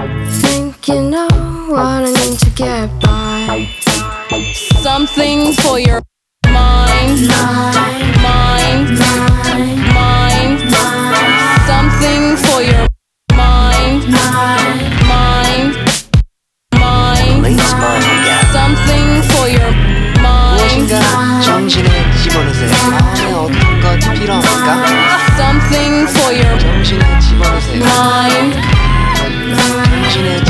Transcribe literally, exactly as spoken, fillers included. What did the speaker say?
Think you know what I need to get by. Something for your mind, mind, mind, mind, mind. Something for your mind, mind, mind, mind. Release mind again. Something for your mind. 무엇인가 정신에 집어넣으세요. 마음에 어떤 것이 필요합니까? Something for your 정신에 집어넣으세요. mind. 정신에